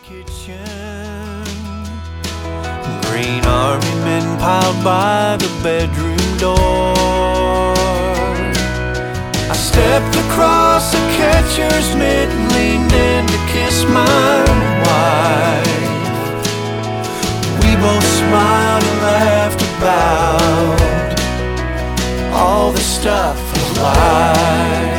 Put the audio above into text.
kitchen. Green Army men piled by the bedroom door. I stepped across the catcher's mitt and leaned in to kiss my wife. We both smiled and laughed about all the stuff of life.